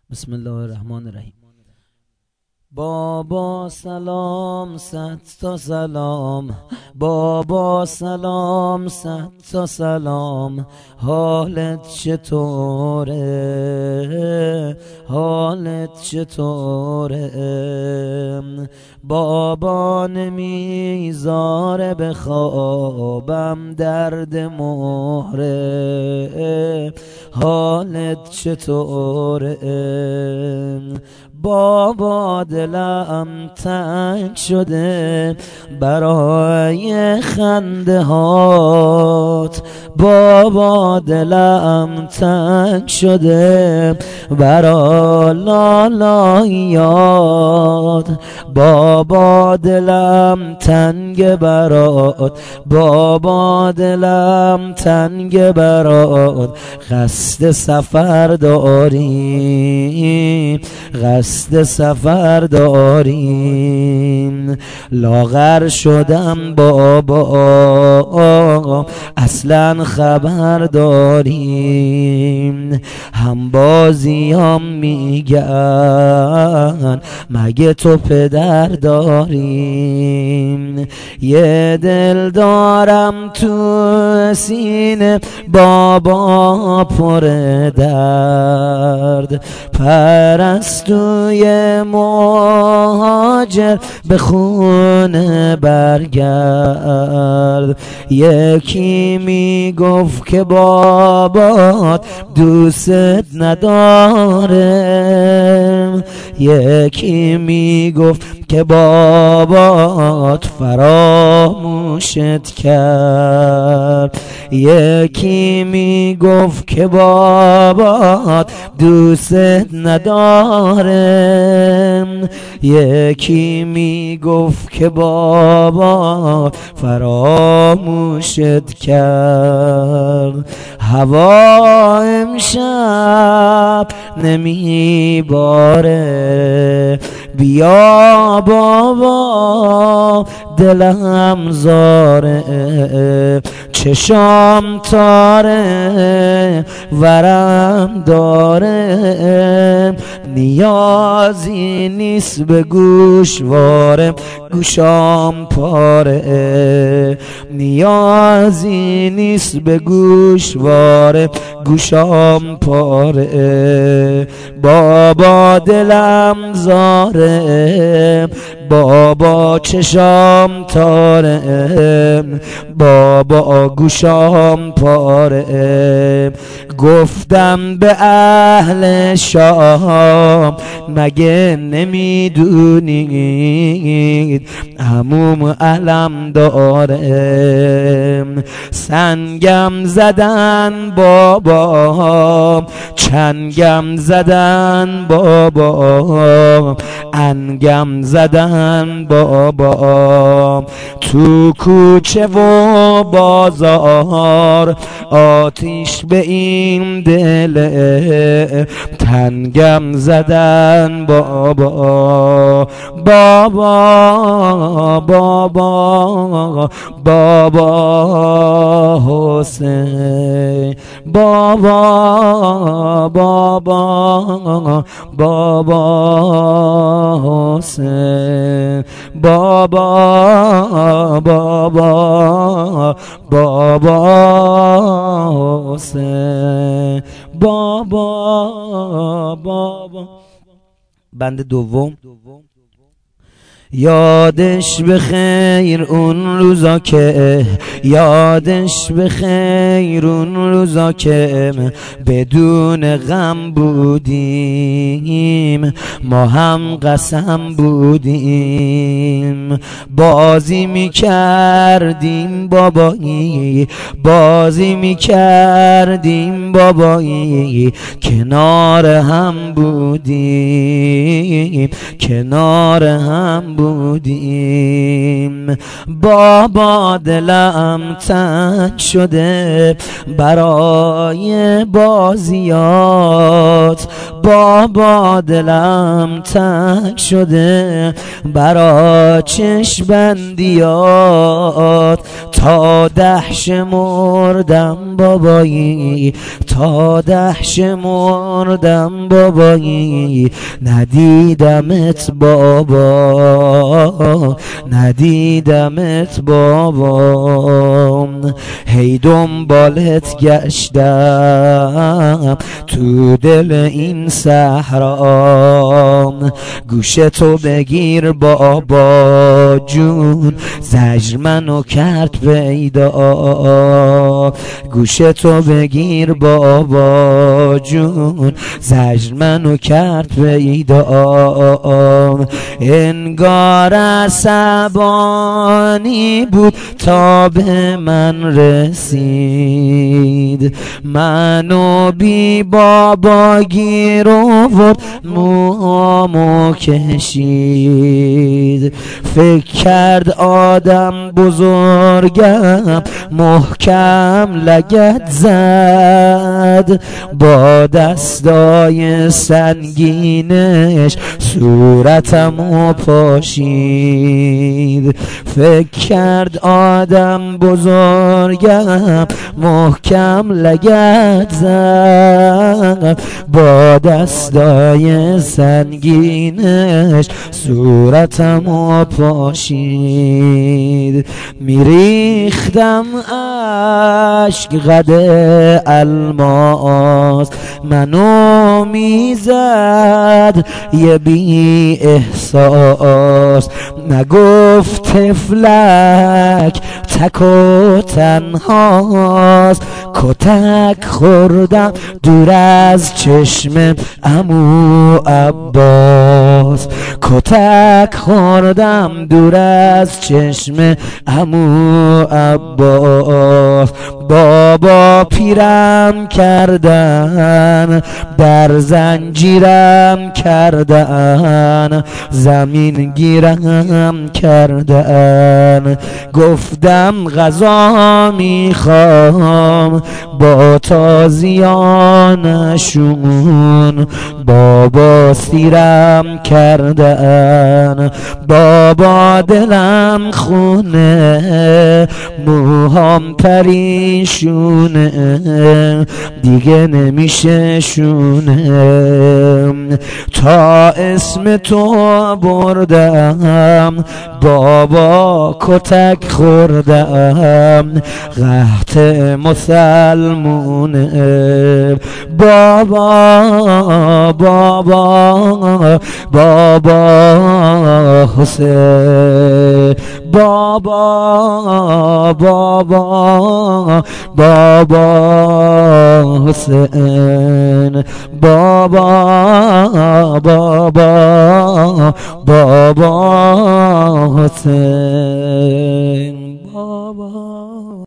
بسم الله الرحمن الرحیم. بابا سلام، صد تا سلام. بابا سلام، صد تا سلام. حالت چطوره؟ حالت چطوره؟ بابا نمیذاره بخوابم، درد مهره. حالت چطوره؟ بابا دلم تنگ شده برای خنده هات. بابا دلم تنگ شده برای لالاییات. بابا دلم تنگ برات، بابا دلم تنگ برات. قصد سفر داریم، قصد سفر داریم. لاغر شدم بابا، اصلا خبر داریم. هم بازیام میگن مگه تو پدر داریم. یه دل دارم تو سینه بابا پر درد. پرستوی مهاجر به خونه برگرد. یکی میگفت که بابات دوست نداره، یکی میگفت که بابات فراموشت کرد، یکی میگفت که بابات دوست نداره، یکی میگفت که بابات فراموشت کرد. هوا امشب نمیباره، بیا بابا دلم زاره. چشام تاره ورم داره، نیازی نیست به گوشواره، گوشام پاره. نیازی نیست به گوشواره، گوشام پاره. بابا دلم زاره، بابا چشام تاره، بابا گوشام پاره. گفتم به اهل شام مگه نمیدونید عموم علم داره. سنگم زدن بابا، چنگم زدن بابا، انگم زدن بابا. تو کوچه و بازار آتیش به این دل تنگم زدن بابا. بابا بابا بابا حسین، بابا بابا بابا حسین، بابا بابا بابا حسین، بابا بابا. بند دوم. یادش بخیر اون روزا که، یادش بخیر اون روزا که بدون غم بودیم، ما هم قسم بودیم. بازی میکردیم بابایی، بازی میکردیم بابایی، کنار هم بودیم، کنار هم بودیم. بابا دلم تنگ شده برای بازیات، بابا دلم تنگ شده برای چشم بندیات. تا 10 شمردم بابایی، تا 10 شمردم بابایی، ندیدمت بابا، ندیدمت بابا. هی دنبالت گشتم تو دل این صحرا، گوشتو بگیر بابا جون، زجر منو کرد پیدا. گوشتو بگیر بابا جون، زجر منو کرد پیدا. انگار عصبانی بود تا به من رسید، منو بی بابا گیر آورد موهامو کشید. فکر کرد آدم بزرگم محکم لگد زد، با دستای سنگینش صورتمو پاشید. فکر کرد آدم بزرگم محکم لگد زد، با دستای سنگینش صورتمو پاشید. میریختم اشک قد الماس، منو میزد یه بی احساس. نگفت طفلک تک و تنهاست، کتک خوردم دور از چشم عمو عباس، کتک خوردم دور از چشم عمو عباس. بابا پیرم کردن، در زنجیرم کردن، زمین گیرم کردن. گفتم غذا میخوام با تازیانشون، بابا سیرم کردن. بابا دلم خونه، موهام پریشونه، دیگه نمیشه شونه. تا اسم تو بردم بابا کتک خوردم، قحط مسلمونه. بابا بابا بابا حسین، بابا بابا بابا حسین، بابا بابا بابا حسین.